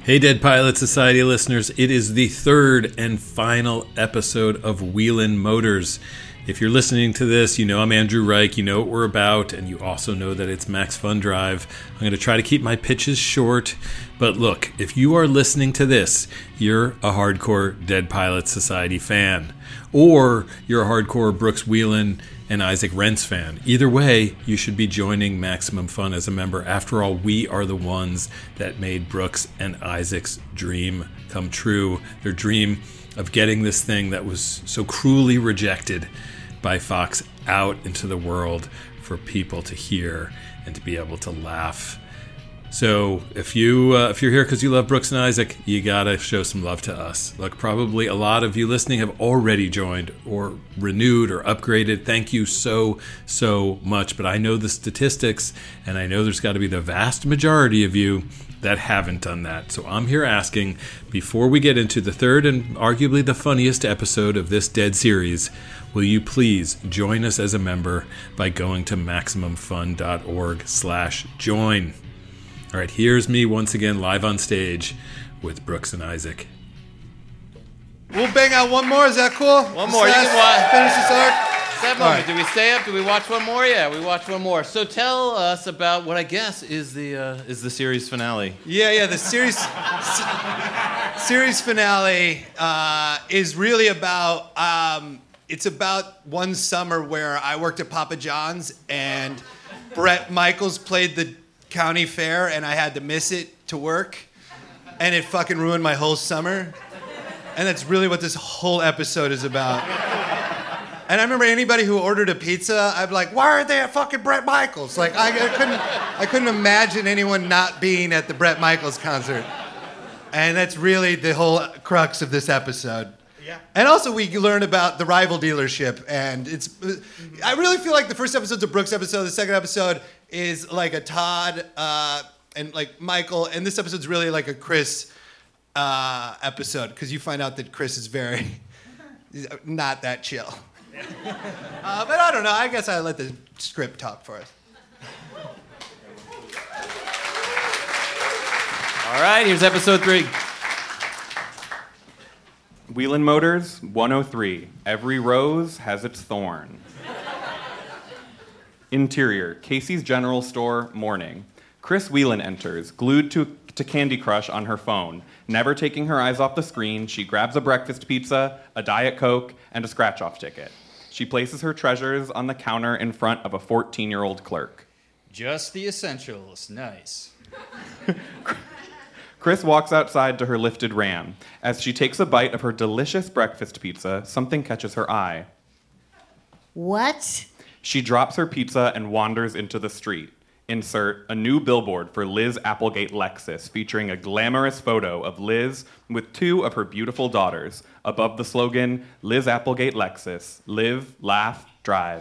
Hey, Dead Pilot Society listeners, it is the third and final episode of Wheelin' Motors. If you're listening to this, you know I'm Andrew Reich, you know what we're about, and you also know that it's Max Fun Drive. I'm going to try to keep my pitches short, but look, if you are listening to this, you're a hardcore Dead Pilot Society fan, or you're a hardcore Brooks Wheelin' and Isaac Rentz fan. Either way, you should be joining Maximum Fun as a member. After all, we are the ones that made Brooks and Isaac's dream come true. Their dream of getting this thing that was so cruelly rejected by Fox out into the world for people to hear and to be able to laugh. So if you're here because you love Brooks and Isaac, you gotta show some love to us. Look, probably a lot of you listening have already joined or renewed or upgraded. Thank you so much. But I know the statistics, and I know there's got to be the vast majority of you that haven't done that. So I'm here asking, before we get into the third and arguably the funniest episode of this Dead series, will you please join us as a member by going to MaximumFun.org/join. All right, here's me once again live on stage with Brooks and Isaac. We'll bang out one more. Is that cool? One more. You can watch. Finish this arc. That moment. Right. Do we stay up? Do we watch one more? Yeah, we watch one more. So tell us about what I guess is the series finale. Yeah. The series finale is really about. It's about one summer where I worked at Papa John's and Bret Michaels played the county fair and I had to miss it to work, and it fucking ruined my whole summer. And that's really what this whole episode is about. And I remember anybody who ordered a pizza, I'd be like, why aren't they at fucking Bret Michaels? Like, I couldn't imagine anyone not being at the Bret Michaels concert. And that's really the whole crux of this episode. Yeah. And also we learn about the rival dealership, and I really feel like the first episode's a Brooks episode, the second episode is like a Todd and like Michael, and this episode's really like a Chris episode, because you find out that Chris is he's not that chill. But I don't know, I guess I let the script talk for us. All right, here's episode 3. Wheelin' Motors, 103. Every rose has its thorn. Interior, Casey's General Store, morning. Chris Whelan enters, glued to Candy Crush on her phone. Never taking her eyes off the screen, she grabs a breakfast pizza, a Diet Coke, and a scratch-off ticket. She places her treasures on the counter in front of a 14-year-old clerk. Just the essentials. Nice. Chris walks outside to her lifted Ram. As she takes a bite of her delicious breakfast pizza, something catches her eye. What? She drops her pizza and wanders into the street. Insert a new billboard for Liz Applegate Lexus, featuring a glamorous photo of Liz with 2 of her beautiful daughters. Above the slogan, Liz Applegate Lexus, live, laugh, drive.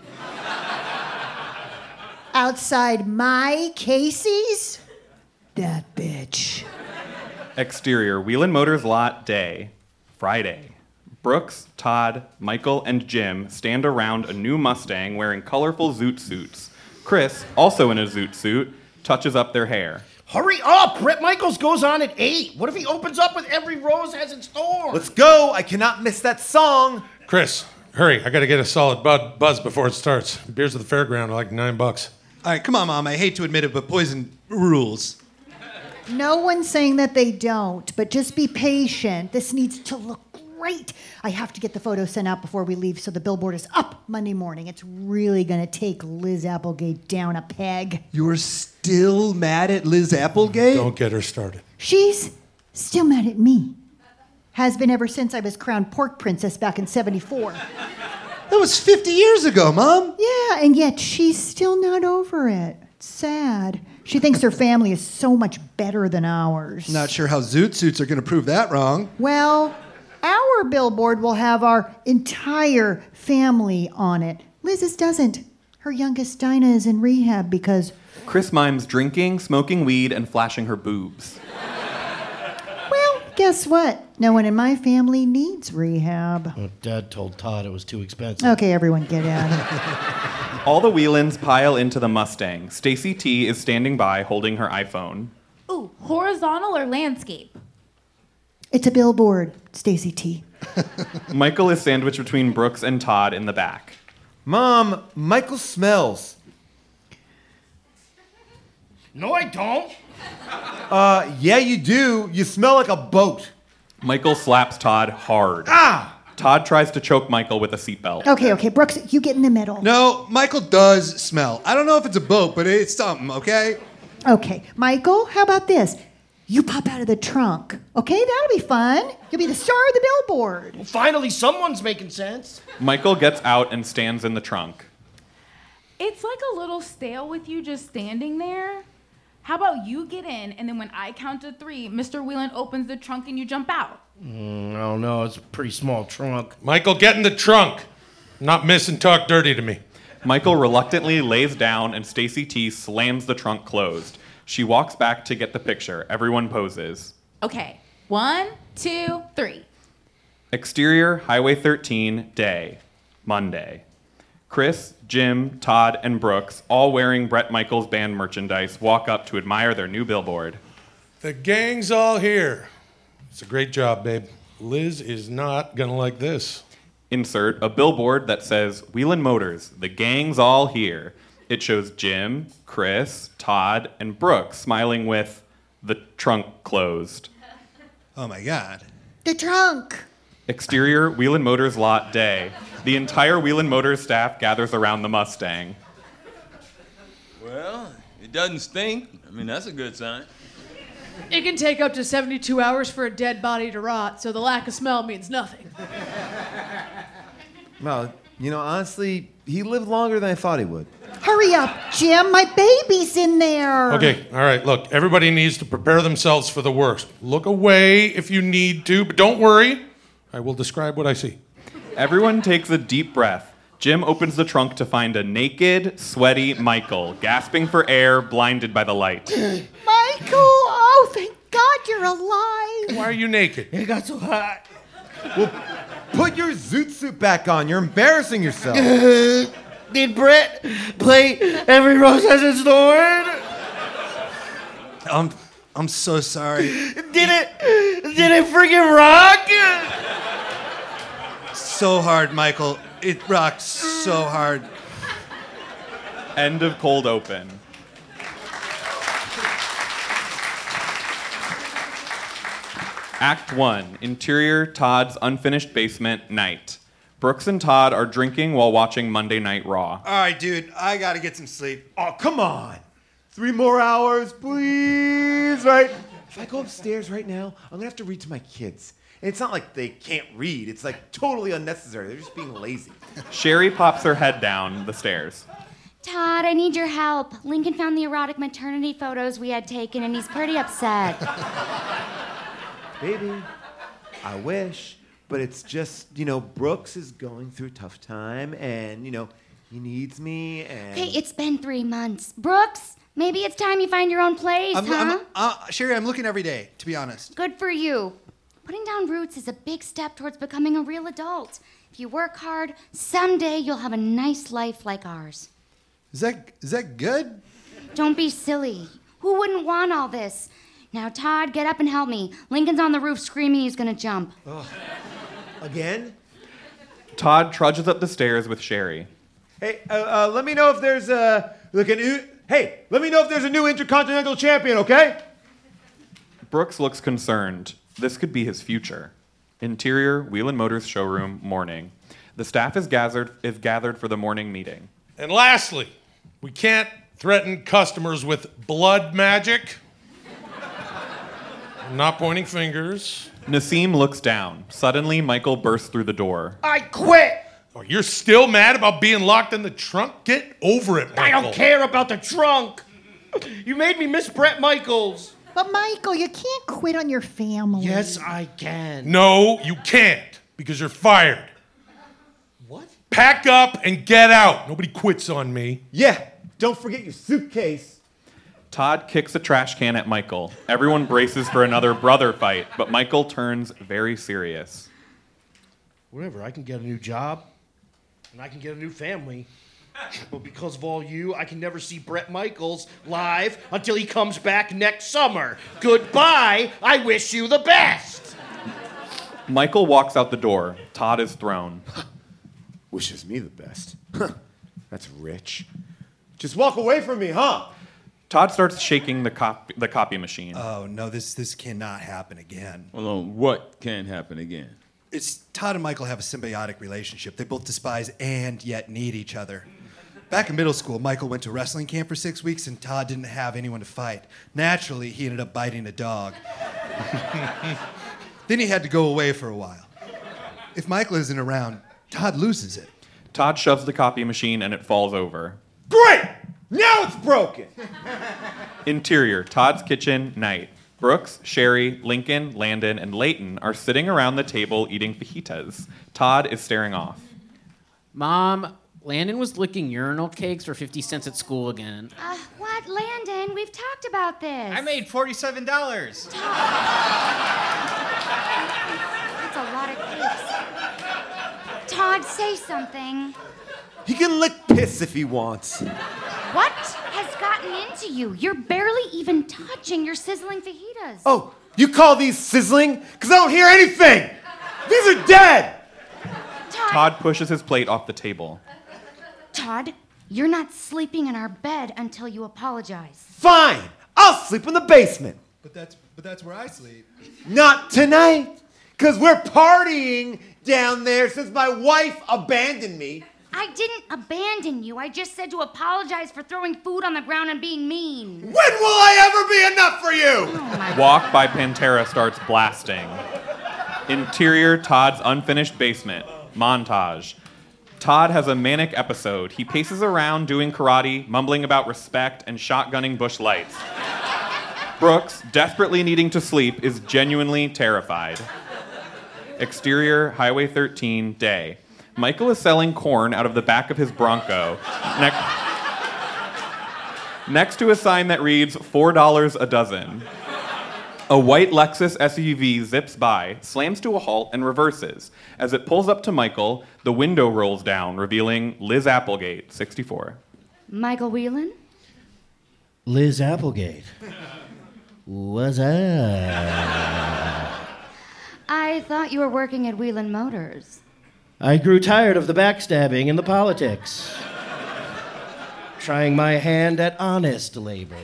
Outside my Casey's? That bitch. Exterior, Wheelin' Motors lot, day. Friday. Brooks, Todd, Michael, and Jim stand around a new Mustang wearing colorful zoot suits. Chris, also in a zoot suit, touches up their hair. Hurry up! Bret Michaels goes on at 8. What if he opens up with Every Rose Has Its Thorn? Let's go! I cannot miss that song! Chris, hurry. I gotta get a solid buzz before it starts. Beers at the fairground are like $9. All right, come on, Mom. I hate to admit it, but poison rules. No one's saying that they don't, but just be patient. This needs to look great. I have to get the photo sent out before we leave so the billboard is up Monday morning. It's really going to take Liz Applegate down a peg. You're still mad at Liz Applegate? Don't get her started. She's still mad at me. Has been ever since I was crowned pork princess back in 74. That was 50 years ago, Mom. Yeah, and yet she's still not over it. It's sad. She thinks her family is so much better than ours. Not sure how zoot suits are going to prove that wrong. Well, our billboard will have our entire family on it. Liz's doesn't. Her youngest, Dinah, is in rehab because... Chris mimes drinking, smoking weed, and flashing her boobs. Well, guess what? No one in my family needs rehab. Oh, Dad told Todd it was too expensive. Okay, everyone get out. All the Whelans pile into the Mustang. Stacy T is standing by holding her iPhone. Ooh, Horizontal or landscape? It's a billboard, Stacy T. Michael is sandwiched between Brooks and Todd in the back. Mom, Michael smells. No, I don't. Yeah, you do. You smell like a boat. Michael slaps Todd hard. Ah! Todd tries to choke Michael with a seatbelt. Okay, Brooks, you get in the middle. No, Michael does smell. I don't know if it's a boat, but it's something, okay? Okay, Michael, how about this? You pop out of the trunk, okay? That'll be fun. You'll be the star of the billboard. Well, finally, someone's making sense. Michael gets out and stands in the trunk. It's like a little stale with you just standing there. How about you get in, and then when I count to 3, Mr. Whelan opens the trunk and you jump out? I don't know. It's a pretty small trunk. Michael, get in the trunk. Not miss and talk dirty to me. Michael reluctantly lays down and Stacy T slams the trunk closed. She walks back to get the picture. Everyone poses. Okay, 1, 2, 3. Exterior, Highway 13, day, Monday. Chris, Jim, Todd, and Brooks, all wearing Bret Michaels band merchandise, walk up to admire their new billboard. The gang's all here. It's a great job, babe. Liz is not gonna like this. Insert a billboard that says, Whelan Motors, the gang's all here. It shows Jim, Chris, Todd, and Brooks smiling with the trunk closed. Oh my God. The trunk. Exterior, Whelan Motors lot, day. The entire Whelan Motors staff gathers around the Mustang. Well, it doesn't stink. I mean, that's a good sign. It can take up to 72 hours for a dead body to rot, so the lack of smell means nothing. Well, honestly, he lived longer than I thought he would. Hurry up, Jim. My baby's in there. Okay, all right, look, everybody needs to prepare themselves for the worst. Look away if you need to, but don't worry. I will describe what I see. Everyone takes a deep breath. Jim opens the trunk to find a naked, sweaty Michael, gasping for air, blinded by the light. Michael, oh, thank God you're alive. Why are you naked? It got so hot. Well, put your zoot suit back on. You're embarrassing yourself. Did Brett play Every Rose Has Its Thorn? I'm so sorry. Did it freaking rock? So hard, Michael. It rocked so hard. End of cold open. Act 1, interior, Todd's unfinished basement, night. Brooks and Todd are drinking while watching Monday Night Raw. All right, dude, I gotta get some sleep. Oh, come on. 3 more hours, please, right? If I go upstairs right now, I'm gonna have to read to my kids. And it's not like they can't read. It's like totally unnecessary. They're just being lazy. Sherry pops her head down the stairs. Todd, I need your help. Lincoln found the erotic maternity photos we had taken, and he's pretty upset. Baby, I wish, but it's just, Brooks is going through a tough time, and, he needs me, and... Okay, it's been 3 months. Brooks, maybe it's time you find your own place, Sherry, I'm looking every day, to be honest. Good for you. Putting down roots is a big step towards becoming a real adult. If you work hard, someday you'll have a nice life like ours. Is that good? Don't be silly. Who wouldn't want all this? Now, Todd, get up and help me. Lincoln's on the roof screaming he's gonna jump. Oh. Again? Todd trudges up the stairs with Sherry. Hey, let me know if there's let me know if there's a new Intercontinental Champion, okay? Brooks looks concerned. This could be his future. Interior, Whelan Motors showroom, morning. The staff is gathered for the morning meeting. And lastly, we can't threaten customers with blood magic. I'm not pointing fingers. Nassim looks down. Suddenly, Michael bursts through the door. I quit! Oh, you're still mad about being locked in the trunk? Get over it, Michael. I don't care about the trunk. You made me miss Bret Michaels. But Michael, you can't quit on your family. Yes, I can. No, you can't, because you're fired. What? Pack up and get out. Nobody quits on me. Yeah, don't forget your suitcase. Todd kicks a trash can at Michael. Everyone braces for another brother fight, but Michael turns very serious. Whatever, I can get a new job, and I can get a new family. Well, because of all you, I can never see Bret Michaels live until he comes back next summer. Goodbye. I wish you the best. Michael walks out the door. Todd is thrown. Wishes me the best. That's rich. Just walk away from me, huh? Todd starts shaking the copy machine. Oh, no, this cannot happen again. Hold on, what can happen again? It's Todd and Michael have a symbiotic relationship. They both despise and yet need each other. Back in middle school, Michael went to wrestling camp for 6 weeks, and Todd didn't have anyone to fight. Naturally, he ended up biting a dog. Then he had to go away for a while. If Michael isn't around, Todd loses it. Todd shoves the copy machine and it falls over. Great! Now it's broken! Interior, Todd's kitchen, night. Brooks, Sherry, Lincoln, Landon, and Layton are sitting around the table eating fajitas. Todd is staring off. Mom, Landon was licking urinal cakes for 50 cents at school again. What, Landon? We've talked about this. I made $47. That's a lot of cakes. Todd, say something. He can lick piss if he wants. What has gotten into you? You're barely even touching your sizzling fajitas. Oh, you call these sizzling? Because I don't hear anything! These are dead! Todd pushes his plate off the table. Todd, you're not sleeping in our bed until you apologize. Fine! I'll sleep in the basement. But that's where I sleep. Not tonight! Because we're partying down there since my wife abandoned me. I didn't abandon you. I just said to apologize for throwing food on the ground and being mean. When will I ever be enough for you? Walk by Pantera starts blasting. Interior, Todd's unfinished basement. Montage. Todd has a manic episode. He paces around doing karate, mumbling about respect, and shotgunning Busch Lights. Brooks, desperately needing to sleep, is genuinely terrified. Exterior, Highway 13, day. Michael is selling corn out of the back of his Bronco. Next to a sign that reads, $4 a dozen. A white Lexus SUV zips by, slams to a halt, and reverses. As it pulls up to Michael, the window rolls down, revealing Liz Applegate, 64. Michael Whelan? Liz Applegate. What's up? I thought you were working at Whelan Motors. I grew tired of the backstabbing and the politics. Trying my hand at honest labor.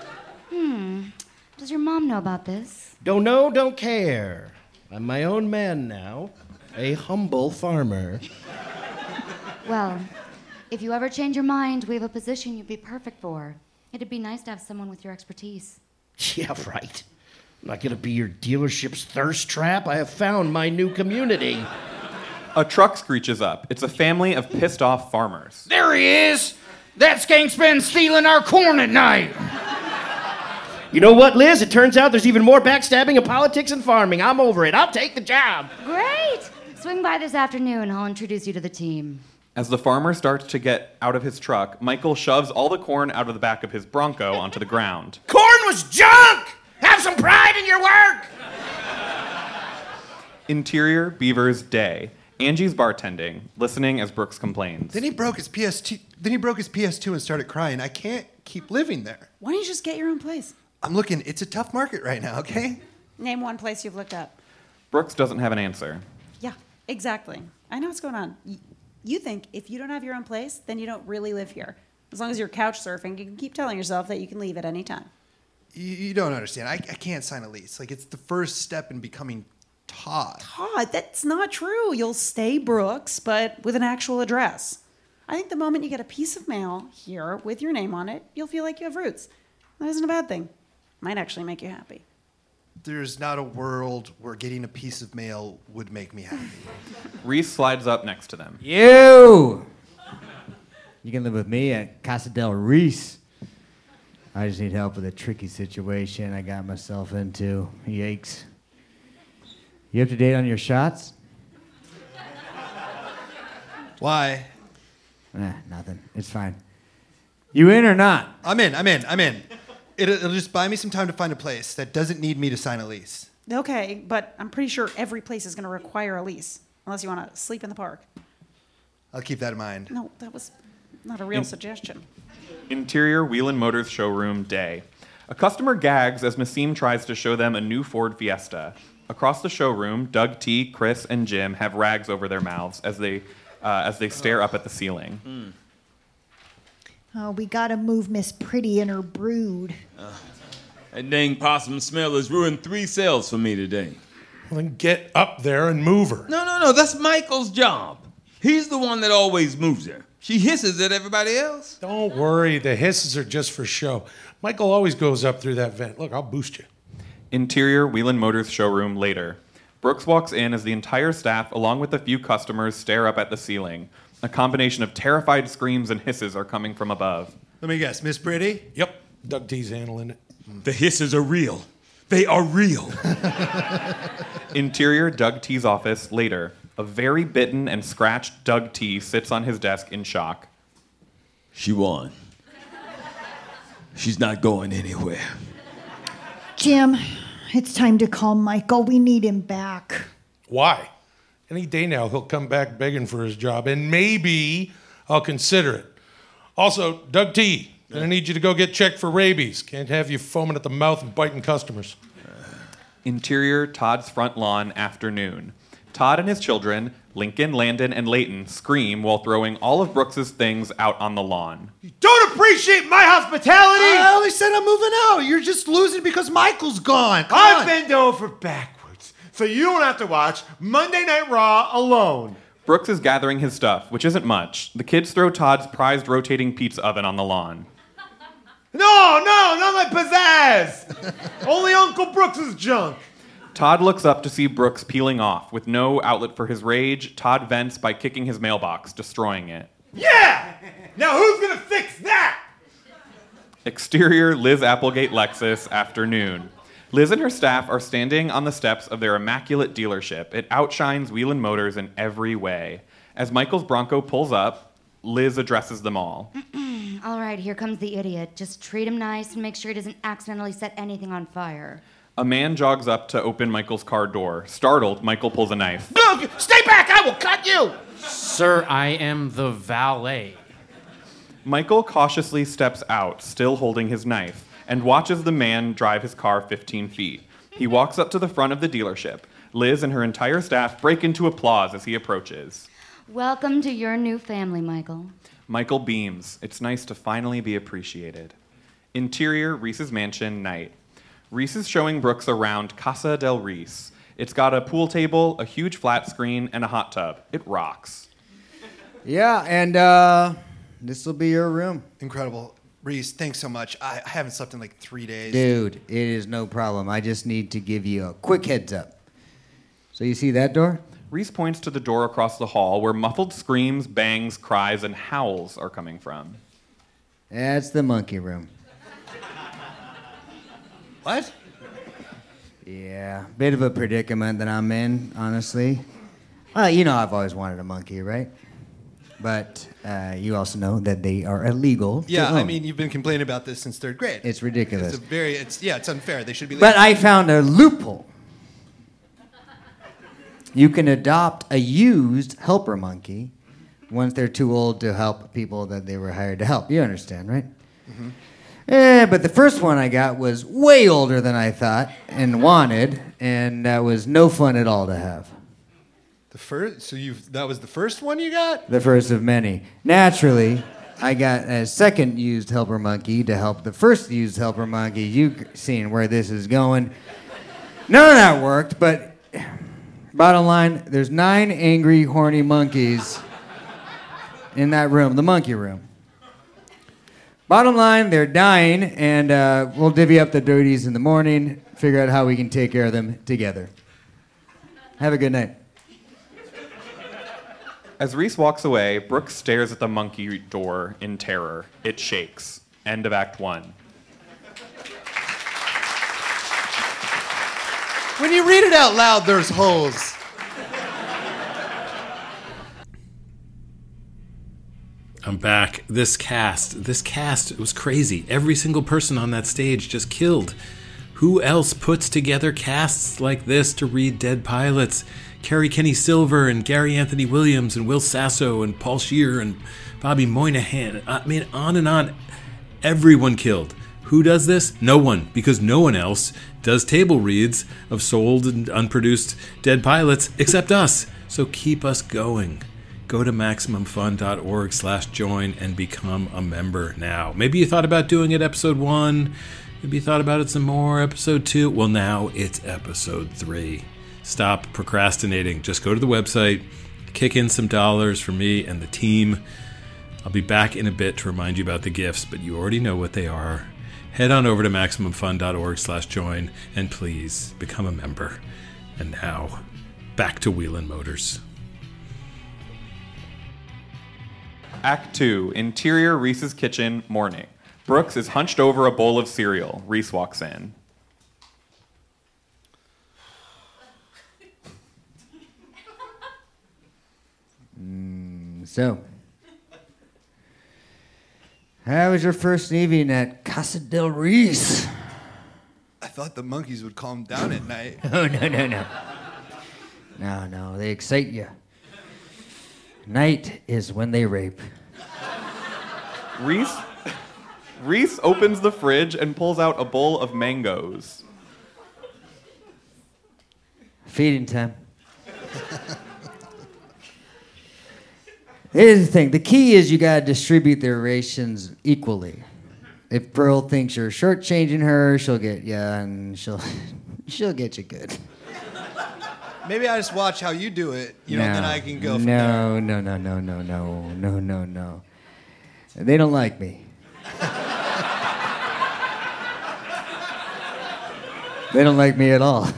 Does your mom know about this? Don't know, don't care. I'm my own man now. A humble farmer. Well, if you ever change your mind, we have a position you'd be perfect for. It'd be nice to have someone with your expertise. Yeah, right. I'm not gonna be your dealership's thirst trap. I have found my new community. A truck screeches up. It's a family of pissed off farmers. There he is! That skank's been stealing our corn at night! You know what, Liz? It turns out there's even more backstabbing in politics and farming. I'm over it. I'll take the job. Great! Swing by this afternoon. I'll introduce you to the team. As the farmer starts to get out of his truck, Michael shoves all the corn out of the back of his Bronco onto the ground. Corn was junk! Have some pride in your work! Interior, Beaver's day. Angie's bartending, listening as Brooks complains. Then he broke his PS2 and started crying. I can't keep living there. Why don't you just get your own place? I'm looking. It's a tough market right now, okay? Name one place you've looked up. Brooks doesn't have an answer. Yeah, exactly. I know what's going on. You think if you don't have your own place, then you don't really live here. As long as you're couch surfing, you can keep telling yourself that you can leave at any time. You don't understand. I can't sign a lease. Like, it's the first step in becoming Todd. Todd, that's not true. You'll stay Brooks, but with an actual address. I think the moment you get a piece of mail here with your name on it, you'll feel like you have roots. That isn't a bad thing. Might actually make you happy. There's not a world where getting a piece of mail would make me happy. Reese slides up next to them. You can live with me at Casa del Reese. I just need help with a tricky situation I got myself into. Yikes. You up to date on your shots? Why? Nothing. It's fine. You in or not? I'm in. It'll just buy me some time to find a place that doesn't need me to sign a lease. Okay, but I'm pretty sure every place is going to require a lease, unless you want to sleep in the park. I'll keep that in mind. No, that was Not a real suggestion. Interior Wheeling Motors showroom day. A customer gags as Nassim tries to show them a new Ford Fiesta. Across the showroom, Doug T, Chris, and Jim have rags over their mouths as they stare up at the ceiling. Oh, we gotta move Miss Pretty and her brood. That dang possum smell has ruined 3 sales for me today. Well, then get up there and move her. No, that's Michael's job. He's the one that always moves her. She hisses at everybody else. Don't worry, the hisses are just for show. Michael always goes up through that vent. Look, I'll boost you. Interior Wheeling Motors showroom later. Brooks walks in as the entire staff, along with a few customers, stare up at the ceiling. A combination of terrified screams and hisses are coming from above. Let me guess, Miss Pretty? Yep, Doug T's handling it. The hisses are real. They are real. Interior Doug T's office later. A very bitten and scratched Doug T sits on his desk in shock. She won. She's not going anywhere. Jim, it's time to call Michael. We need him back. Why? Any day now, he'll come back begging for his job, and maybe I'll consider it. Also, Doug T, gonna need you to go get checked for rabies. Can't have you foaming at the mouth and biting customers. Interior Todd's front lawn afternoon. Todd and his children, Lincoln, Landon, and Layton, scream while throwing all of Brooks's things out on the lawn. Don't appreciate my hospitality! I only said I'm moving out. You're just losing because Michael's gone. Come I've on. bent over backwards, so you don't have to watch Monday Night Raw alone. Brooks is gathering his stuff, which isn't much. The kids throw Todd's prized rotating pizza oven on the lawn. No, not my pizzazz! Only Uncle Brooks's junk. Todd looks up to see Brooks peeling off. With no outlet for his rage, Todd vents by kicking his mailbox, destroying it. Yeah! Now who's gonna fix that? Exterior Liz Applegate Lexus afternoon. Liz and her staff are standing on the steps of their immaculate dealership. It outshines Wheeling Motors in every way. As Michael's Bronco pulls up, Liz addresses them all. All right, here comes the idiot. Just treat him nice and make sure he doesn't accidentally set anything on fire. A man jogs up to open Michael's car door. Startled, Michael pulls a knife. Look, stay back! I will cut you! Sir, I am the valet. Michael cautiously steps out, still holding his knife, and watches the man drive his car 15 feet. He walks up to the front of the dealership. Liz and her entire staff break into applause as he approaches. Welcome to your new family, Michael. Michael beams. It's nice to finally be appreciated. Interior, Reese's mansion, night. Reese is showing Brooks around Casa del Reese. It's got a pool table, a huge flat screen, and a hot tub. It rocks. Yeah, and this will be your room. Incredible. Reese, thanks so much. I haven't slept in like 3 days. Dude, it is no problem. I just need to give you a quick heads up. So you see that door? Reese points to the door across the hall where muffled screams, bangs, cries, and howls are coming from. That's the monkey room. What? Yeah, bit of a predicament that I'm in, honestly. Well, you know I've always wanted a monkey, right? But you also know that they are illegal. Yeah, I mean, you've been complaining about this since 3rd grade. It's ridiculous. It's unfair. They should be legal. But I found a loophole. You can adopt a used helper monkey once they're too old to help people that they were hired to help. You understand, right? Mm-hmm. But the first one I got was way older than I thought and wanted, and that was no fun at all to have. The first? So that was the first one you got? The first of many. Naturally, I got a second used helper monkey to help the first used helper monkey. You've seen where this is going. None of that worked, but bottom line, there's 9 angry, horny monkeys in that room, the monkey room. Bottom line, they're dying, and we'll divvy up the dirties in the morning, figure out how we can take care of them together. Have a good night. As Reese walks away, Brooks stares at the monkey door in terror. It shakes. End of Act 1. When you read it out loud, there's holes. I'm back. This cast, it was crazy. Every single person on that stage just killed. Who else puts together casts like this to read dead pilots? Kerry Kenny Silver and Gary Anthony Williams and Will Sasso and Paul Scheer and Bobby Moynihan. I mean, on and on. Everyone killed. Who does this? No one, because no one else does table reads of sold and unproduced dead pilots except us. So keep us going. Go to MaximumFun.org/join and become a member now. Maybe you thought about doing it episode 1. Maybe you thought about it some more, episode 2. Well, now it's episode 3. Stop procrastinating. Just go to the website, kick in some dollars for me and the team. I'll be back in a bit to remind you about the gifts, but you already know what they are. Head on over to MaximumFun.org/join and please become a member. And now, back to Wheelin' Motors. Act 2, interior Reese's kitchen, morning. Brooks is hunched over a bowl of cereal. Reese walks in. So, how was your first evening at Casa del Reese? I thought the monkeys would calm down at night. Oh, no. No, they excite you. Night is when they rape. Reese opens the fridge and pulls out a bowl of mangoes. Feeding time. Here's the thing. The key is you gotta distribute their rations equally. If Pearl thinks you're shortchanging her, she'll get you, and she'll get you good. Maybe I just watch how you do it, then I can go from there. No. They don't like me. They don't like me at all.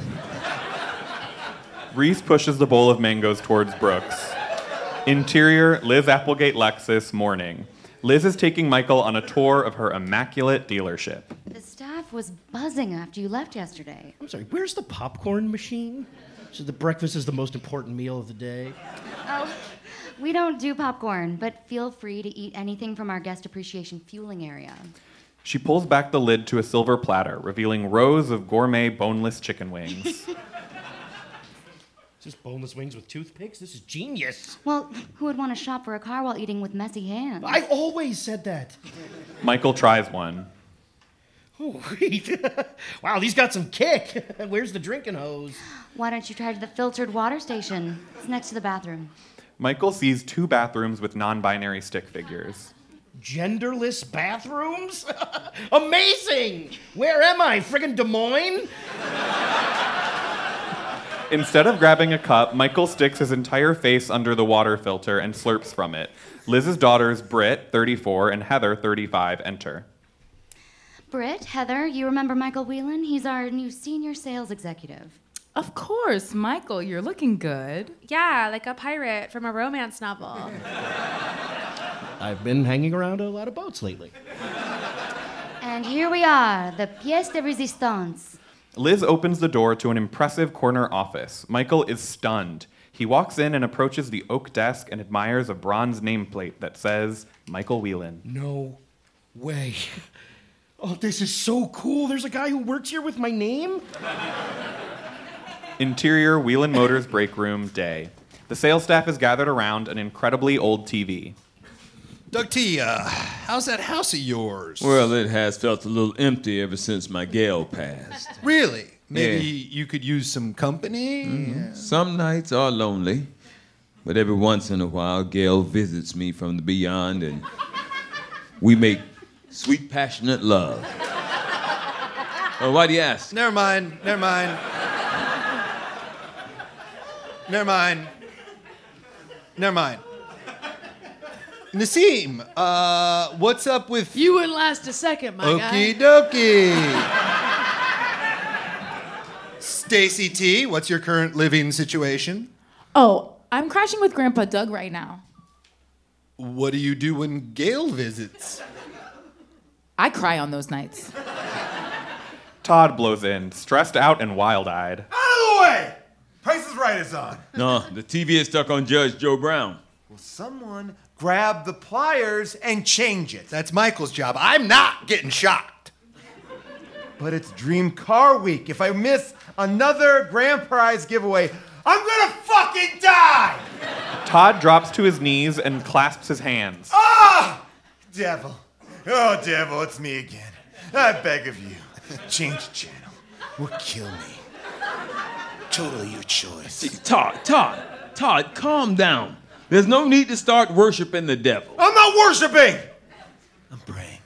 Reese pushes the bowl of mangoes towards Brooks. Interior, Liz Applegate Lexus, morning. Liz is taking Michael on a tour of her immaculate dealership. The staff was buzzing after you left yesterday. I'm sorry, where's the popcorn machine? So the breakfast is the most important meal of the day. Oh, we don't do popcorn, but feel free to eat anything from our guest appreciation fueling area. She pulls back the lid to a silver platter, revealing rows of gourmet boneless chicken wings. Is this boneless wings with toothpicks? This is genius. Well, who would want to shop for a car while eating with messy hands? I always said that. Michael tries one. Oh, wait. Wow, these got some kick. Where's the drinking hose? Why don't you try the filtered water station? It's next to the bathroom. Michael sees 2 bathrooms with non-binary stick figures. Genderless bathrooms? Amazing! Where am I? Friggin' Des Moines? Instead of grabbing a cup, Michael sticks his entire face under the water filter and slurps from it. Liz's daughters, Britt, 34, and Heather, 35, enter. Britt, Heather, you remember Michael Whelan? He's our new senior sales executive. Of course, Michael, you're looking good. Yeah, like a pirate from a romance novel. I've been hanging around a lot of boats lately. And here we are, the pièce de résistance. Liz opens the door to an impressive corner office. Michael is stunned. He walks in and approaches the oak desk and admires a bronze nameplate that says, Michael Whelan. No way. Oh, this is so cool. There's a guy who works here with my name? Interior, Whelan Motors break room, day. The sales staff is gathered around an incredibly old TV. Doug T, how's that house of yours? Well, it has felt a little empty ever since my gal passed. Really? Maybe you could use some company? Mm-hmm. Some nights are lonely, but every once in a while, Gail visits me from the beyond, and we make sweet, passionate love. Oh, why do you ask? Never mind. Nassim, what's up with... You wouldn't last a second, my guy. Okie dokie. Stacy T, what's your current living situation? Oh, I'm crashing with Grandpa Doug right now. What do you do when Gail visits? I cry on those nights. Todd blows in, stressed out and wild-eyed. Out of the way! Price is Right is on. No, the TV is stuck on Judge Joe Brown. Will someone grab the pliers and change it? That's Michael's job. I'm not getting shocked. but it's Dream Car Week. If I miss another grand prize giveaway, I'm gonna fucking die! Todd drops to his knees and clasps his hands. Ah! Devil. Oh, devil, it's me again. I beg of you, change the channel or kill me. Totally your choice. Todd, calm down. There's no need to start worshiping the devil. I'm not worshiping! I'm praying.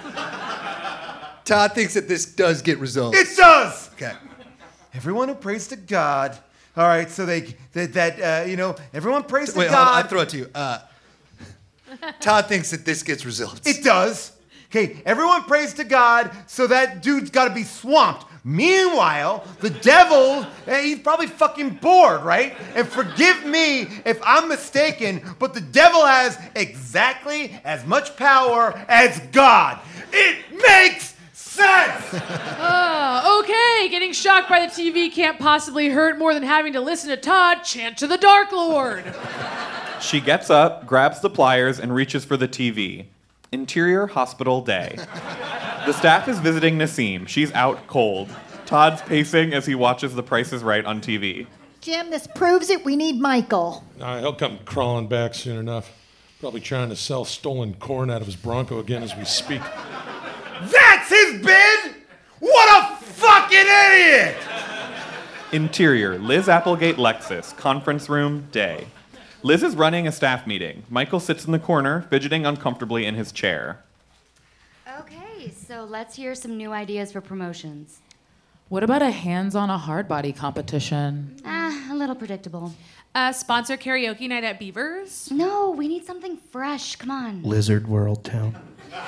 Todd thinks that this does get results. It does! Okay. Everyone who prays to God. All right, so everyone prays to Wait, God. hold on, I throw it to you. Todd thinks that this gets results. It does. Okay, everyone prays to God, so that dude's got to be swamped. Meanwhile, the devil, he's probably fucking bored, right? And forgive me if I'm mistaken, but the devil has exactly as much power as God. It makes sense! Okay, getting shocked by the TV can't possibly hurt more than having to listen to Todd chant to the Dark Lord. She gets up, grabs the pliers, and reaches for the TV. Interior hospital day. The staff is visiting Nassim. She's out cold. Todd's pacing as he watches The Price is Right on TV. Jim, this proves it. We need Michael. He'll come crawling back soon enough. Probably trying to sell stolen corn out of his Bronco again as we speak. That's his bid? What a fucking idiot! Interior, Liz Applegate Lexus, conference room, day. Liz is running a staff meeting. Michael sits in the corner, fidgeting uncomfortably in his chair. Okay, so let's hear some new ideas for promotions. What about a hands-on a hard body competition? A little predictable. Sponsor karaoke night at Beavers? No, we need something fresh. Come on. Lizard World Town.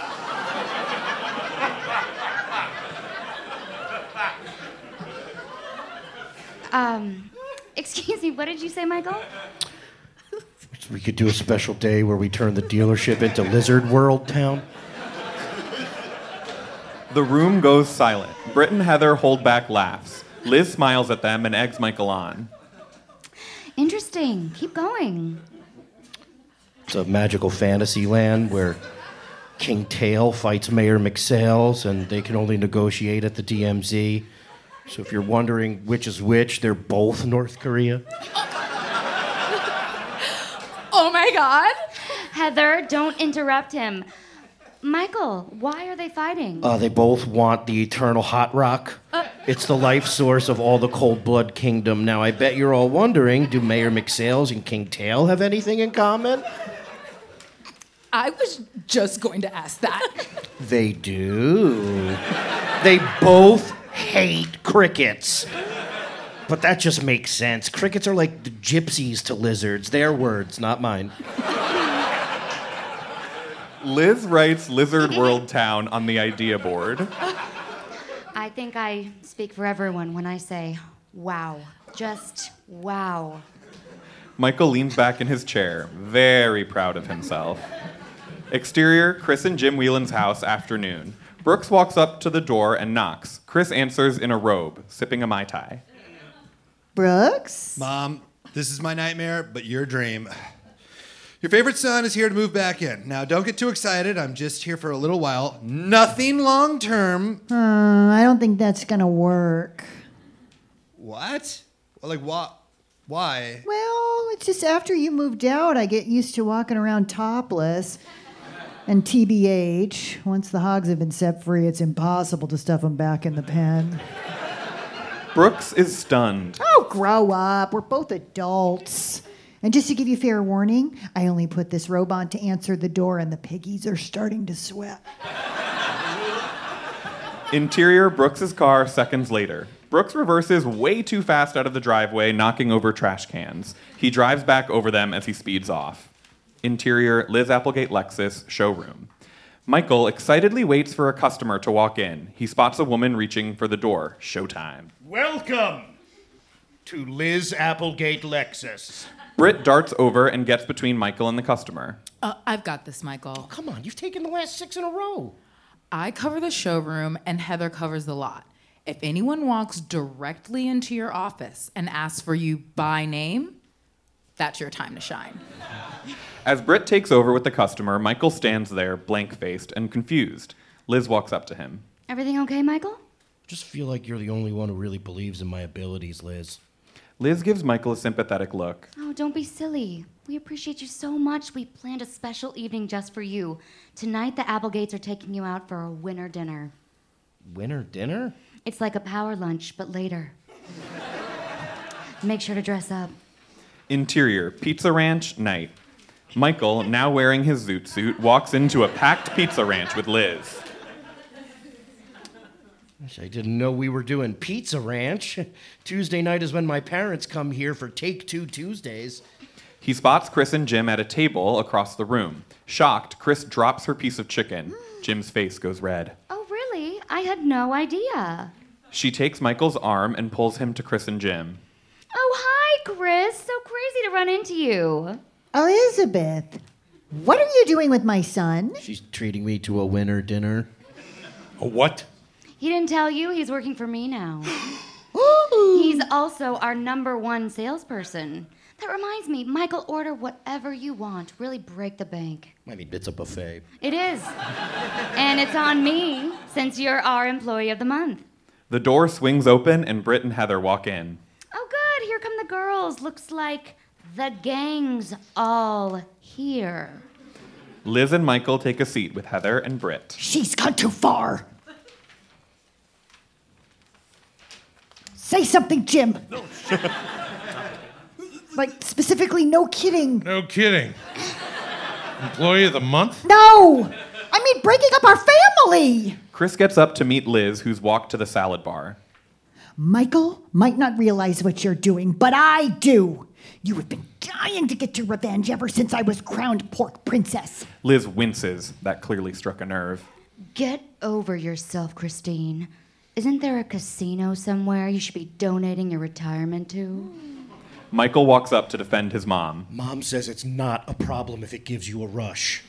Excuse me, what did you say, Michael? We could do a special day where we turn the dealership into Lizard World Town. The room goes silent. Britt and Heather hold back laughs. Liz smiles at them and eggs Michael on. Interesting. Keep going. It's a magical fantasy land where King Tail fights Mayor McSales, and they can only negotiate at the DMZ. So if you're wondering which is which, they're both North Korea. Oh my God. Heather, don't interrupt him. Michael, why are they fighting? They both want the eternal hot rock. It's the life source of all the Cold Blood Kingdom. Now, I bet you're all wondering, do Mayor McSales and King Tail have anything in common? I was just going to ask that. They do. They both hate crickets. But that just makes sense. Crickets are like the gypsies to lizards. Their words, not mine. Liz writes Lizard World Town on the idea board. I think I speak for everyone when I say, wow. Just wow. Michael leans back in his chair, very proud of himself. Exterior, Chris and Jim Whelan's house, afternoon. Brooks walks up to the door and knocks. Chris answers in a robe, sipping a Mai Tai. Brooks? Mom, this is my nightmare, but your dream. Your favorite son is here to move back in. Now, don't get too excited. I'm just here for a little while. Nothing long term. I don't think that's going to work. What? Well, like, what? Why? Well, it's just after you moved out, I get used to walking around topless. And TBH, once the hogs have been set free, it's impossible to stuff them back in the pen. Brooks is stunned. Oh, grow up. We're both adults. And just to give you fair warning, I only put this robe on to answer the door, and the piggies are starting to sweat. Interior, Brooks's car, seconds later. Brooks reverses way too fast out of the driveway, knocking over trash cans. He drives back over them as he speeds off. Interior, Liz Applegate Lexus, showroom. Michael excitedly waits for a customer to walk in. He spots a woman reaching for the door. Showtime. Welcome to Liz Applegate Lexus. Britt darts over and gets between Michael and the customer. I've got this, Michael. Come on, you've taken the last 6 in a row. I cover the showroom and Heather covers the lot. If anyone walks directly into your office and asks for you by name, that's your time to shine. As Britt takes over with the customer, Michael stands there, blank-faced and confused. Liz walks up to him. Everything okay, Michael? just feel like you're the only one who really believes in my abilities, Liz. Liz gives Michael a sympathetic look. Oh, don't be silly. We appreciate you so much. We planned a special evening just for you. Tonight, the Applegates are taking you out for a winter dinner. Winter dinner? It's like a power lunch, but later. Make sure to dress up. Interior, Pizza Ranch, night. Michael, now wearing his zoot suit, walks into a packed pizza ranch with Liz. Gosh, I didn't know we were doing Pizza Ranch. Tuesday night is when my parents come here for Take Two Tuesdays. He spots Chris and Jim at a table across the room. Shocked, Chris drops her piece of chicken. Jim's face goes red. Oh, really? I had no idea. She takes Michael's arm and pulls him to Chris and Jim. Oh, hi, Chris. So crazy to run into you. Elizabeth, what are you doing with my son? She's treating me to a winter dinner. A what? He didn't tell you he's working for me now. He's also our #1 salesperson. That reminds me, Michael, order whatever you want. Really break the bank. I mean, it's a buffet. It is. And it's on me, since you're our employee of the month. The door swings open and Britt and Heather walk in. Oh, good. Here come the girls. Looks like the gang's all here. Liz and Michael take a seat with Heather and Britt. She's gone too far. Say something, Jim. Like, specifically, no kidding. No kidding. Employee of the month? No! I mean, breaking up our family! Chris gets up to meet Liz, who's walked to the salad bar. Michael might not realize what you're doing, but I do. You have been dying to get your revenge ever since I was crowned pork princess. Liz winces. That clearly struck a nerve. Get over yourself, Christine. Isn't there a casino somewhere you should be donating your retirement to? Michael walks up to defend his mom. Mom says it's not a problem if it gives you a rush.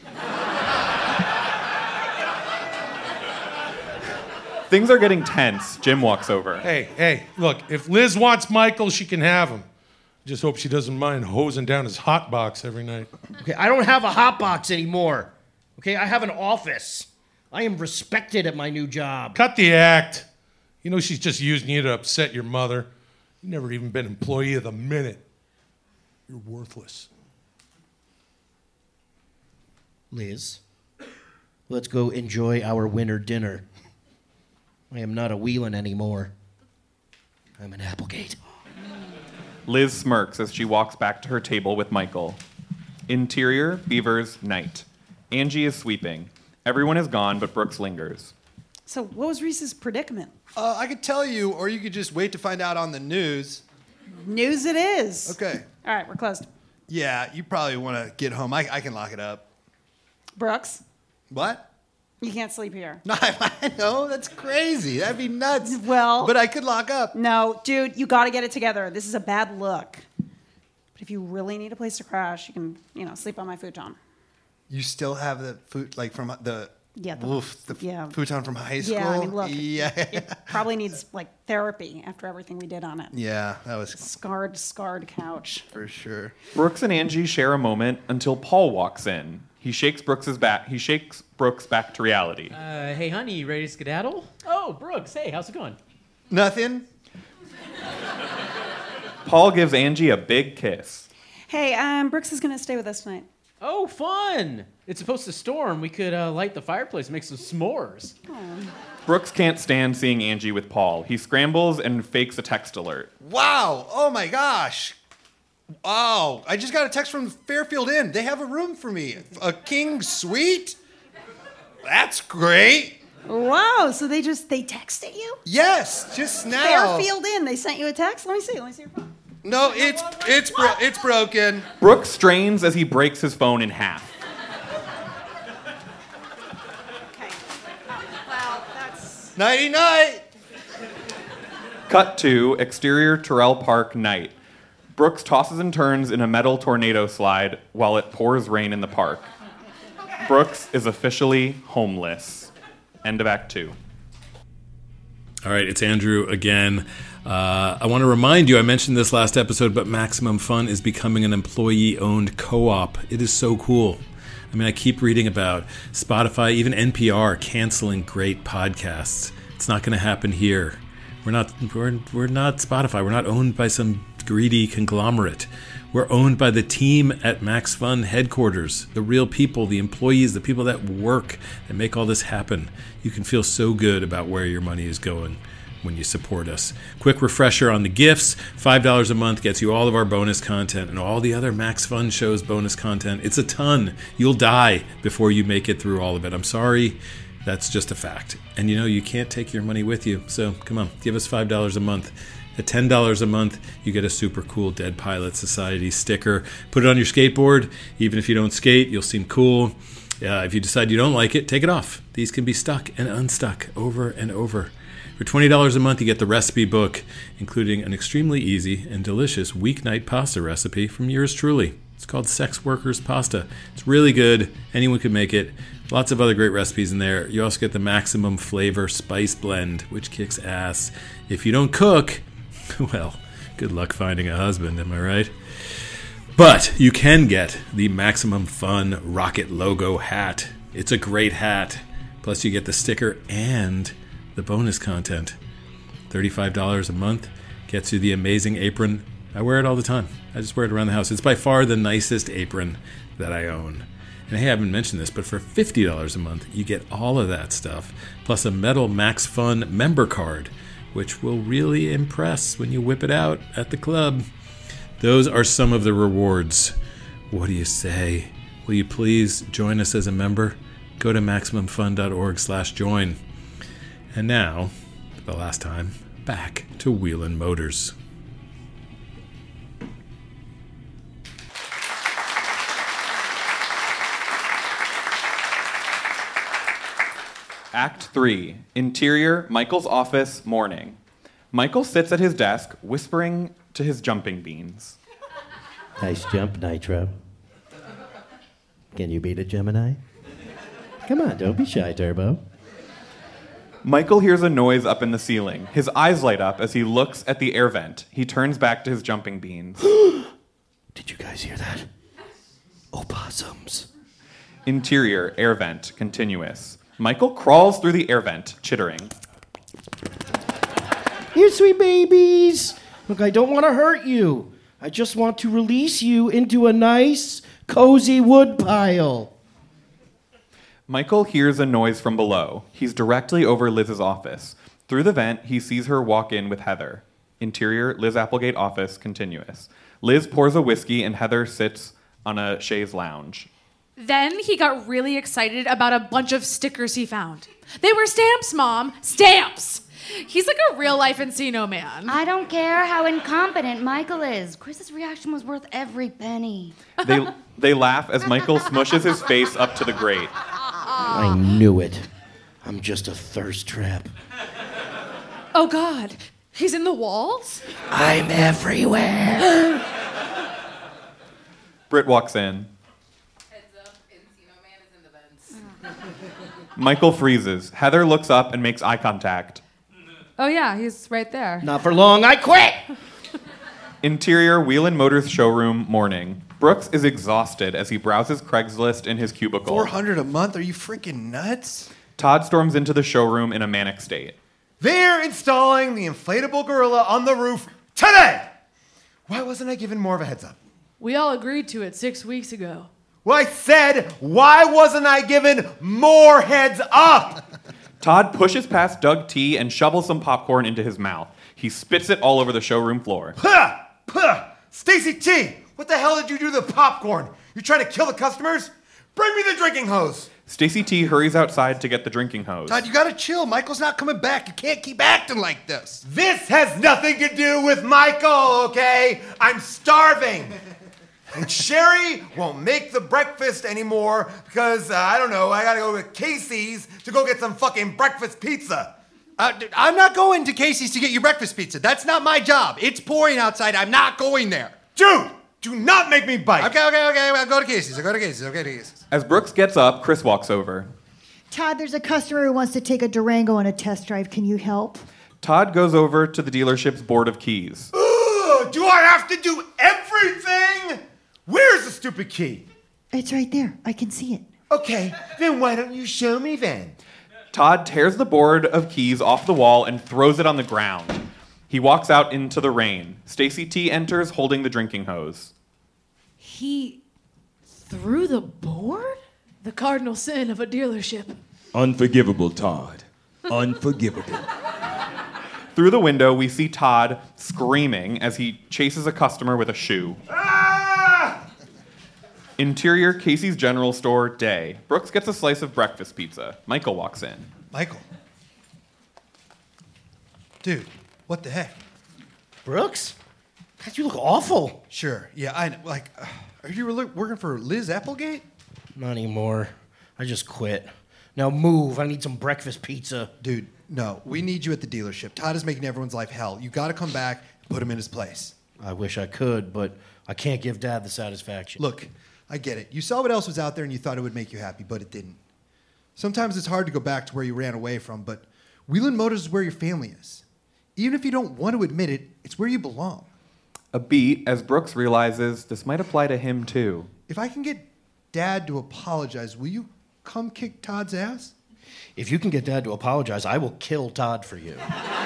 Things are getting tense. Jim walks over. Hey, look, if Liz wants Michael, she can have him. Just hope she doesn't mind hosing down his hot box every night. Okay, I don't have a hot box anymore. Okay, I have an office. I am respected at my new job. Cut the act. You know she's just using you to upset your mother. You've never even been employee of the minute. You're worthless. Liz, let's go enjoy our winter dinner. I am not a Whelan anymore. I'm an Applegate. Liz smirks as she walks back to her table with Michael. Interior, Beavers, night. Angie is sweeping. Everyone is gone, but Brooks lingers. So what was Reese's predicament? I could tell you, or you could just wait to find out on the news. News it is. Okay. All right, we're closed. Yeah, you probably want to get home. I can lock it up. Brooks, What? you can't sleep here. No, I know. That's crazy. That'd be nuts. Well, But I could lock up. No, dude, you got to get it together. This is a bad look. But if you really need a place to crash, you can, sleep on my futon. You still have the food, like from the futon from high school? Yeah, I mean, look, Yeah. it probably needs therapy after everything we did on it. Yeah, that was Scarred couch. for sure. Brooks and Angie share a moment until Paul walks in. He shakes Brooks back to reality. Hey, honey, you ready to skedaddle? Oh, Brooks, hey, how's it going? Nothing. Paul gives Angie a big kiss. Hey, Brooks is going to stay with us tonight. Oh, fun! It's supposed to storm. We could light the fireplace, make some s'mores. Brooks can't stand seeing Angie with Paul. He scrambles and fakes a text alert. Wow. Oh, my gosh. Wow. I just got a text from Fairfield Inn. They have a room for me. A king suite? That's great. Wow, so they texted you? Yes, just now. Fairfield Inn, they sent you a text? Let me see your phone. No, it's broken. Brooks strains as he breaks his phone in half. Well, that's... Nighty-night. Cut to exterior Terrell Park night. Brooks tosses and turns in a metal tornado slide while it pours rain in the park. Brooks is officially homeless. End of Act 2. All right, it's Andrew again. I want to remind you, I mentioned this last episode, but Maximum Fun is becoming an employee-owned co-op. It is so cool. I mean, I keep reading about Spotify, even NPR, canceling great podcasts. It's not going to happen here. We're not Spotify. We're not owned by some greedy conglomerate. We're owned by the team at Max Fun headquarters, the real people, the employees, the people that work and make all this happen. You can feel so good about where your money is going when you support us. Quick refresher on the gifts. $5 a month gets you all of our bonus content and all the other Max Fun shows bonus content. It's a ton. You'll die before you make it through all of it. I'm sorry. That's just a fact. And you can't take your money with you. So come on, give us $5 a month. At $10 a month, you get a super cool Dead Pilot Society sticker. Put it on your skateboard. Even if you don't skate, you'll seem cool. If you decide you don't like it, take it off. These can be stuck and unstuck over and over. For $20 a month, you get the recipe book, including an extremely easy and delicious weeknight pasta recipe from yours truly. It's called Sex Workers Pasta. It's really good. Anyone could make it. Lots of other great recipes in there. You also get the Maximum Flavor Spice Blend, which kicks ass. If you don't cook, well, good luck finding a husband, am I right? But you can get the Maximum Fun Rocket logo hat. It's a great hat. Plus you get the sticker and the bonus content. $35 a month gets you the amazing apron. I wear it all the time. I just wear it around the house. It's by far the nicest apron that I own. And hey, I haven't mentioned this, but for $50 a month, you get all of that stuff, plus a metal Max Fun member card, which will really impress when you whip it out at the club. Those are some of the rewards. What do you say? Will you please join us as a member? Go to MaximumFun.org/join. And now, for the last time, back to Wheelin' Motors. Act 3. Interior, Michael's office, morning. Michael sits at his desk, whispering to his jumping beans. Nice jump, Nitro. Can you beat a Gemini? Come on, don't be shy, Turbo. Michael hears a noise up in the ceiling. His eyes light up as he looks at the air vent. He turns back to his jumping beans. Did you guys hear that? Opossums. Interior, air vent, continuous. Michael crawls through the air vent, chittering. Here, sweet babies. Look, I don't want to hurt you. I just want to release you into a nice, cozy wood pile. Michael hears a noise from below. He's directly over Liz's office. Through the vent, he sees her walk in with Heather. Interior, Liz Applegate office, continuous. Liz pours a whiskey and Heather sits on a chaise lounge. Then he got really excited about a bunch of stickers he found. They were stamps, Mom. Stamps! He's like a real-life Encino man. I don't care how incompetent Michael is. Chris's reaction was worth every penny. They laugh as Michael smushes his face up to the grate. I knew it. I'm just a thirst trap. Oh, God. He's in the walls? I'm everywhere. Britt walks in. Michael freezes. Heather looks up and makes eye contact. Oh, yeah, he's right there. Not for long, I quit! Interior, Wheelin' Motors showroom, morning. Brooks is exhausted as he browses Craigslist in his cubicle. $400 a month? Are you freaking nuts? Todd storms into the showroom in a manic state. They're installing the inflatable gorilla on the roof today! Why wasn't I given more of a heads up? We all agreed to it 6 weeks ago. Well, I said, why wasn't I given more heads up? Todd pushes past Doug T and shovels some popcorn into his mouth. He spits it all over the showroom floor. Puh! Puh! Stacy T, what the hell did you do to the popcorn? You trying to kill the customers? Bring me the drinking hose. Stacy T hurries outside to get the drinking hose. Todd, you gotta chill. Michael's not coming back. You can't keep acting like this. This has nothing to do with Michael, okay? I'm starving. And Sherry won't make the breakfast anymore because, I don't know, I gotta go to Casey's to go get some fucking breakfast pizza. I'm not going to Casey's to get you breakfast pizza. That's not my job. It's pouring outside. I'm not going there. Dude, do not make me bite. Okay. I'll go to Casey's. As Brooks gets up, Chris walks over. Todd, there's a customer who wants to take a Durango on a test drive. Can you help? Todd goes over to the dealership's board of keys. Ugh, do I have to do everything? Where's the stupid key? It's right there. I can see it. Okay, then why don't you show me then? Todd tears the board of keys off the wall and throws it on the ground. He walks out into the rain. Stacy T enters holding the drinking hose. He threw the board? The cardinal sin of a dealership. Unforgivable, Todd. Unforgivable. Through the window, we see Todd screaming as he chases a customer with a shoe. Interior Casey's General Store, day. Brooks gets a slice of breakfast pizza. Michael walks in. Michael. Dude, what the heck? Brooks? God, you look awful. Sure, yeah, I know. Like, are you working for Liz Applegate? Not anymore. I just quit. Now move. I need some breakfast pizza. Dude, no. We need you at the dealership. Todd is making everyone's life hell. You got to come back and put him in his place. I wish I could, but I can't give Dad the satisfaction. Look, I get it. You saw what else was out there and you thought it would make you happy, but it didn't. Sometimes it's hard to go back to where you ran away from, but Wheeling Motors is where your family is. Even if you don't want to admit it, it's where you belong. A beat as Brooks realizes this might apply to him too. If I can get Dad to apologize, will you come kick Todd's ass? If you can get Dad to apologize, I will kill Todd for you.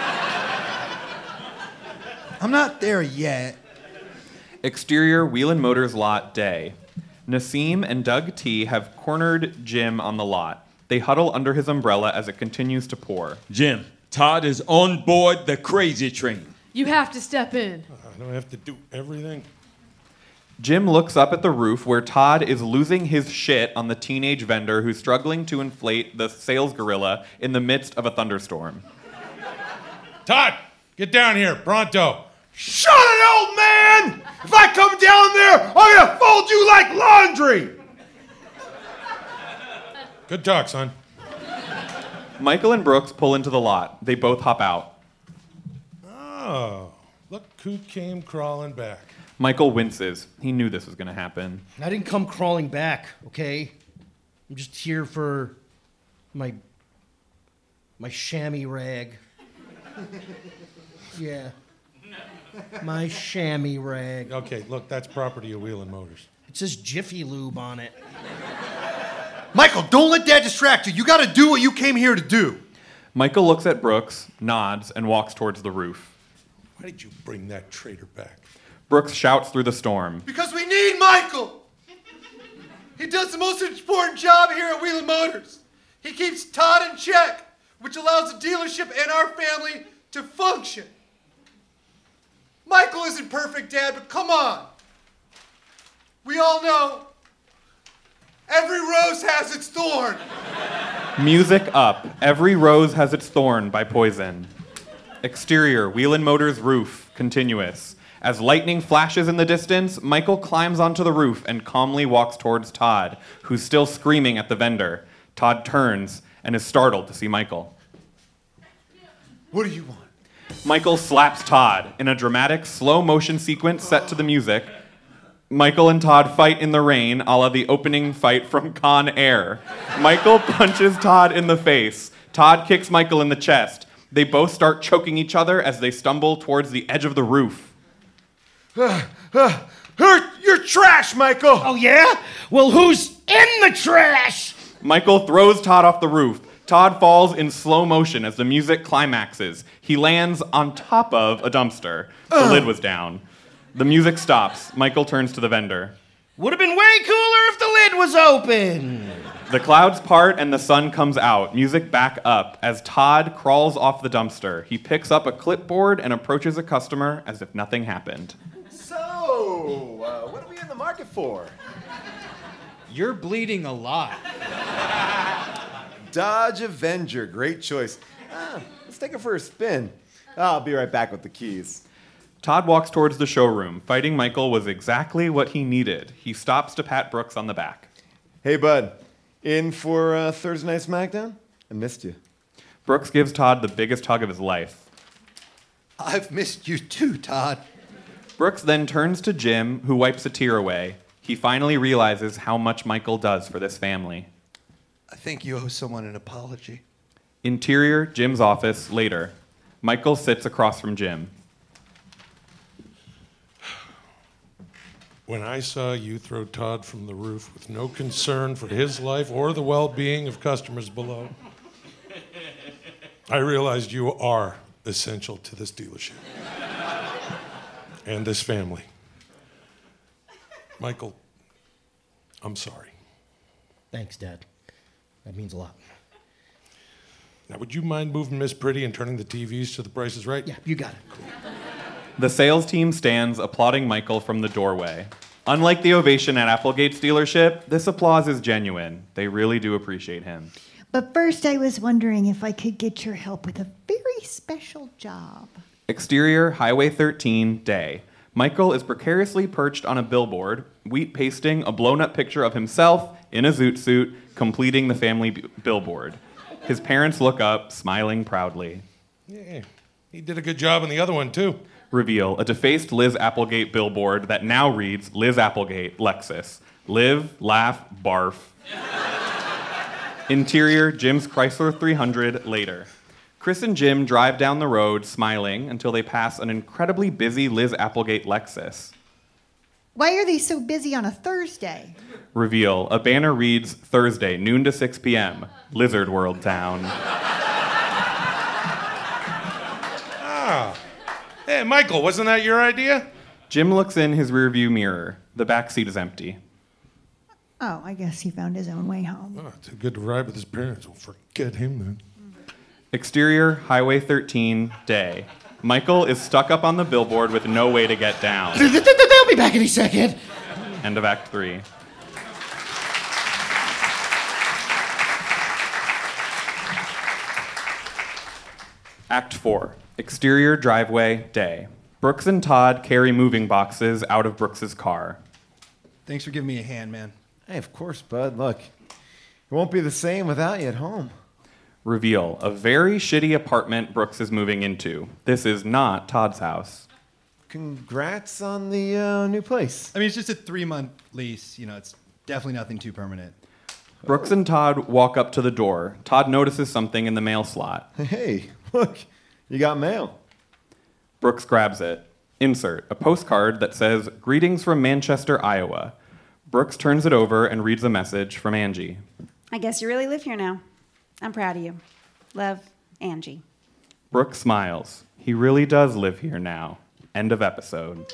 I'm not there yet. Exterior Wheeling Motors lot, day. Nassim and Doug T have cornered Jim on the lot. They huddle under his umbrella as it continues to pour. Jim, Todd is on board the crazy train. You have to step in. I don't have to do everything. Jim looks up at the roof where Todd is losing his shit on the teenage vendor who's struggling to inflate the sales gorilla in the midst of a thunderstorm. Todd, get down here, pronto. Shut it, old man! If I come down there, I'm gonna fold you like laundry! Good talk, son. Michael and Brooks pull into the lot. They both hop out. Oh, look who came crawling back. Michael winces. He knew this was going to happen. I didn't come crawling back, okay? I'm just here for my chamois rag. Yeah. My chamois rag. Okay, look, that's property of Wheeling Motors. It says Jiffy Lube on it. Michael, don't let Dad distract you. You got to do what you came here to do. Michael looks at Brooks, nods, and walks towards the roof. Why did you bring that traitor back? Brooks shouts through the storm. Because we need Michael. He does the most important job here at Wheeling Motors. He keeps Todd in check, which allows the dealership and our family to function. Michael isn't perfect, Dad, but come on. We all know every rose has its thorn. Music up. Every Rose Has Its Thorn by Poison. Exterior, Wheeling Motors roof, continuous. As lightning flashes in the distance, Michael climbs onto the roof and calmly walks towards Todd, who's still screaming at the vendor. Todd turns and is startled to see Michael. What do you want? Michael slaps Todd in a dramatic slow-motion sequence set to the music. Michael and Todd fight in the rain, a la the opening fight from Con Air. Michael punches Todd in the face. Todd kicks Michael in the chest. They both start choking each other as they stumble towards the edge of the roof. You're trash, Michael! Oh, yeah? Well, who's in the trash? Michael throws Todd off the roof. Todd falls in slow motion as the music climaxes. He lands on top of a dumpster. The lid was down. The music stops. Michael turns to the vendor. Would have been way cooler if the lid was open. The clouds part and the sun comes out. Music back up as Todd crawls off the dumpster. He picks up a clipboard and approaches a customer as if nothing happened. So, what are we in the market for? You're bleeding a lot. Dodge Avenger, great choice. Let's take it for a spin. I'll be right back with the keys. Todd walks towards the showroom. Fighting Michael was exactly what he needed. He stops to pat Brooks on the back. Hey, bud. In for Thursday Night SmackDown? I missed you. Brooks gives Todd the biggest hug of his life. I've missed you too, Todd. Brooks then turns to Jim, who wipes a tear away. He finally realizes how much Michael does for this family. I think you owe someone an apology. Interior, Jim's office, later. Michael sits across from Jim. When I saw you throw Todd from the roof with no concern for his life or the well-being of customers below, I realized you are essential to this dealership and this family. Michael, I'm sorry. Thanks, Dad. That means a lot. Now, would you mind moving Miss Pretty and turning the TVs to The Price is Right? Yeah, you got it. The sales team stands applauding Michael from the doorway. Unlike the ovation at Applegate's dealership, this applause is genuine. They really do appreciate him. But first, I was wondering if I could get your help with a very special job. Exterior, Highway 13, day. Michael is precariously perched on a billboard, wheat pasting a blown-up picture of himself in a zoot suit, completing the family billboard. His parents look up, smiling proudly. Yeah, he did a good job on the other one, too. Reveal, a defaced Liz Applegate billboard that now reads, Liz Applegate, Lexus. Live, laugh, barf. Interior, Jim's Chrysler 300, later. Chris and Jim drive down the road, smiling, until they pass an incredibly busy Liz Applegate Lexus. Why are they so busy on a Thursday? Reveal, a banner reads, Thursday, noon to 6 p.m., Lizard World Town. Ah. Hey, Michael, wasn't that your idea? Jim looks in his rearview mirror. The back seat is empty. Oh, I guess he found his own way home. Oh, too good to ride with his parents. We'll forget him then. Exterior, Highway 13, day. Michael is stuck up on the billboard with no way to get down. They'll be back any second. End of Act 3. Act 4. Exterior, driveway, day. Brooks and Todd carry moving boxes out of Brooks's car. Thanks for giving me a hand, man. Hey, of course, bud. Look, it won't be the same without you at home. Reveal, a very shitty apartment Brooks is moving into. This is not Todd's house. Congrats on the new place. I mean, it's just a 3-month lease. You know, it's definitely nothing too permanent. Brooks and Todd walk up to the door. Todd notices something in the mail slot. Hey, look, you got mail. Brooks grabs it. Insert, a postcard that says, Greetings from Manchester, Iowa. Brooks turns it over and reads a message from Angie. I guess you really live here now. I'm proud of you. Love, Angie. Brooks smiles. He really does live here now. End of episode.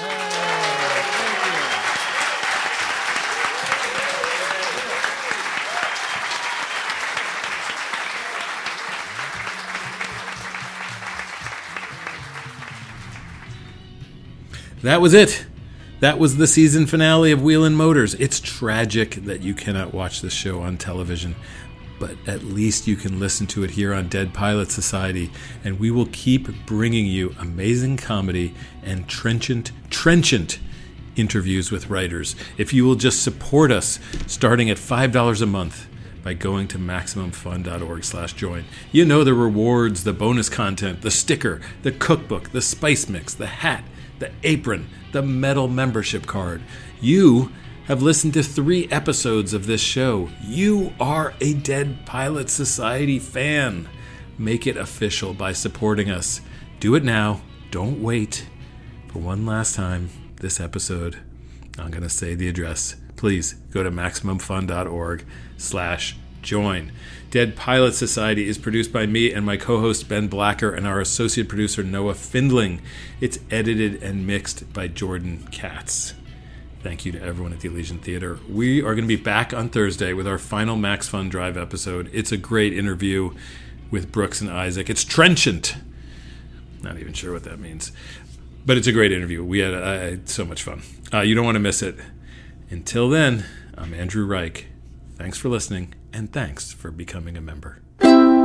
That was it. That was the season finale of Wheelin' Motors. It's tragic that you cannot watch this show on television, but at least you can listen to it here on Dead Pilot Society, and we will keep bringing you amazing comedy and trenchant interviews with writers. If you will just support us, starting at $5 a month by going to MaximumFun.org/join. You know the rewards, the bonus content, the sticker, the cookbook, the spice mix, the hat, the apron, the metal membership card. You have listened to 3 episodes of this show. You are a Dead Pilot Society fan. Make it official by supporting us. Do it now. Don't wait. For one last time, this episode, I'm going to say the address. Please go to MaximumFun.org/join. Dead Pilot Society is produced by me and my co-host Ben Blacker and our associate producer Noah Findling. It's edited and mixed by Jordan Katz. Thank you to everyone at the Elysian Theater. We are going to be back on Thursday with our final Max Fun Drive episode. It's a great interview with Brooks and Isaac. It's trenchant. Not even sure what that means. But it's a great interview. We had so much fun. You don't want to miss it. Until then, I'm Andrew Reich. Thanks for listening, and thanks for becoming a member.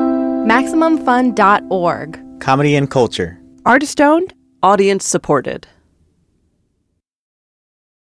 MaximumFun.org. Comedy and culture. Artist owned, audience supported.